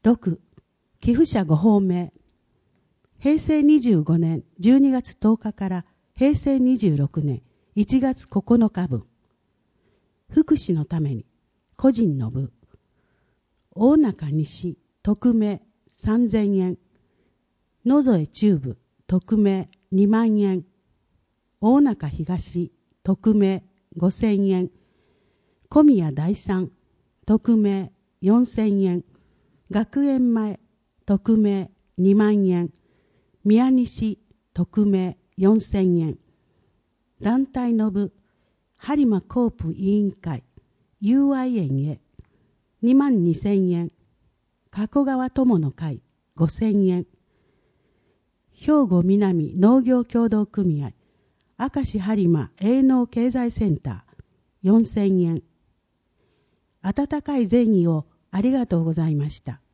6、寄付者ご奉命。平成25年12月10日から平成26年1月9日分。福祉のために個人の部。大中西匿名3000円。野添中部匿名2万円。大中東匿名5000円。小宮第三匿名4000円。学園前匿名2万円。宮西匿名4000円。団体の部播磨コープ委員会友愛園へ22000円。加古川友の会5000円。兵庫南農業協同組合明石播磨営農経済センター4000円。温かい善意をありがとうございました。